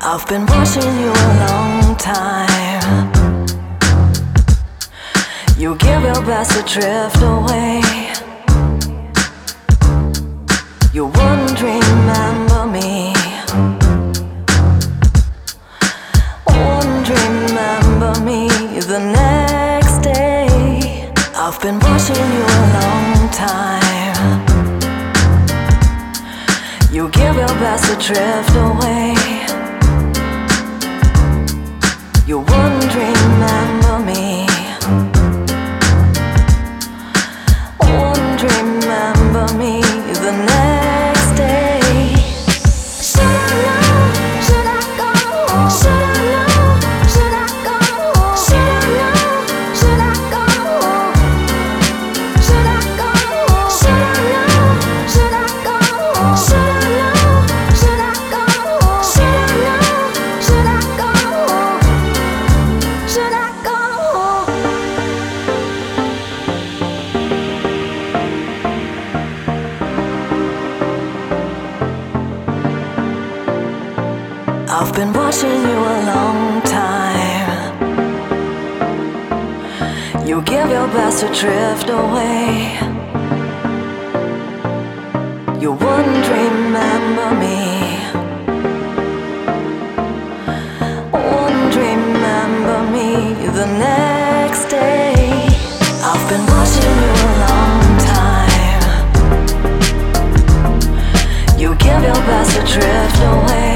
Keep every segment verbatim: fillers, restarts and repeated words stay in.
I've been watching you a long time. You give your best to drift away. You wouldn't remember me. Wouldn't remember me the next day. I've been watching you a long time. You give your best to drift away. You wouldn't remember me. Wouldn't remember me the next day. Should I know? Should I go? Should I know? Should I go? Should I know? Should I go? Should I go? Should I know? Should I go? Should I know? Should I go? Should I know? Should I go? Should I go? I've been watching you a long time. You give your best to drift away. You wouldn't remember me. Wouldn't remember me the next day. I've been watching you a long time. You give your best to drift away.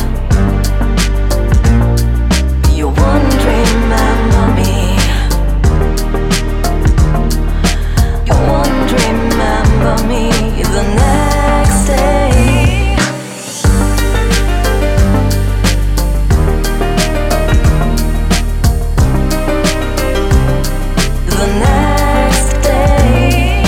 You wouldn't remember me. You wouldn't remember me the next day. The next day.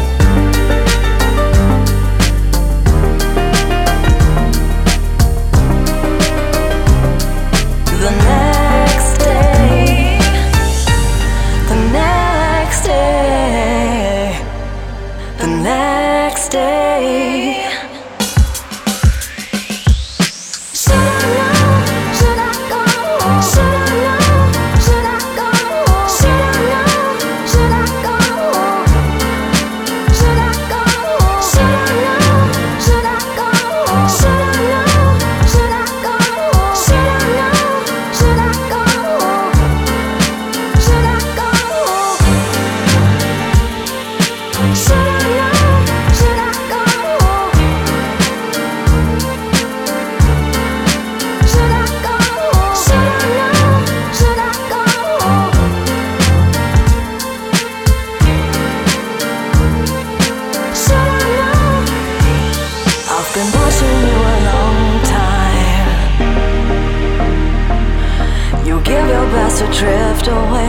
The next day. The next day. The next day. Should I know? Should I go? Should I know? Should I go? Should I know? Should I go? Should I go? Should I know? Should I go? Should I know? Should I go? Should I know? Should I go? Should I go? Should I know? Should I go? Should I go? Should I know? Should I go? Should I know? I've been watching you a long time. You give your best to drift away.